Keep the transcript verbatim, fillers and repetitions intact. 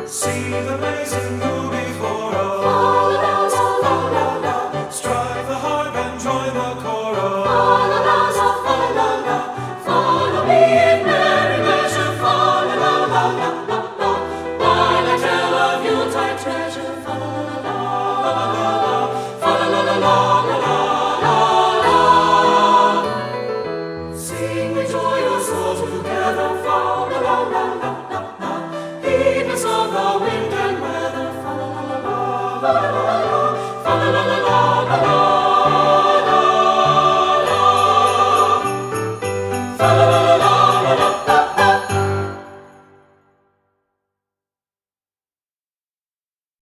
See the blazing moon before us. Strike the harp and join the chorus. Follow me in merry measure. While I tell of Yuletide treasure. Sing we joyous all together. Heedless of the wind and weather.